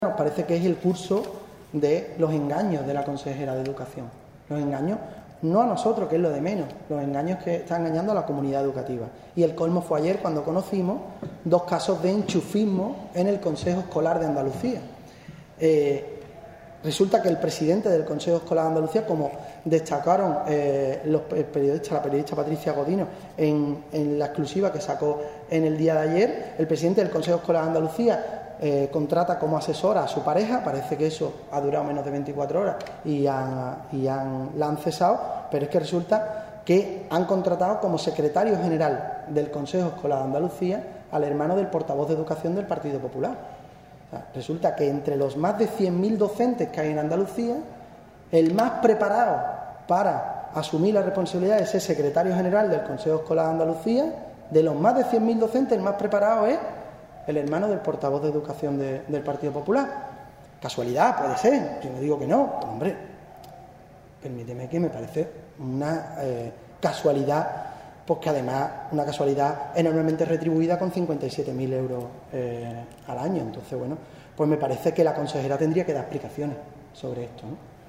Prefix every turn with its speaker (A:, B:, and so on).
A: Nos parece que es el curso de los engaños de la consejera de Educación. Los engaños, no a nosotros, que es lo de menos, los engaños que está engañando a la comunidad educativa. Y el colmo fue ayer cuando conocimos 2 casos de enchufismo en el Consejo Escolar de Andalucía. Resulta que el presidente del Consejo Escolar de Andalucía, como destacaron la periodista Patricia Godino en la exclusiva que sacó en el día de ayer, el presidente del Consejo Escolar de Andalucía contrata como asesora a su pareja. Parece que eso ha durado menos de 24 horas y la han cesado, pero es que resulta que han contratado como secretario general del Consejo Escolar de Andalucía al hermano del portavoz de Educación del Partido Popular. O sea, resulta que entre los más de 100.000 docentes que hay en Andalucía, el más preparado para asumir la responsabilidad de ser secretario general del Consejo Escolar de Andalucía, de los más de 100.000 docentes, el más preparado es el hermano del portavoz de Educación del Partido Popular. ¿Casualidad? Puede ser. Yo no digo que no, pero hombre, permíteme que me parece una casualidad, porque además una casualidad enormemente retribuida con 57.000 euros al año. Entonces, bueno, pues me parece que la consejera tendría que dar explicaciones sobre esto, ¿no?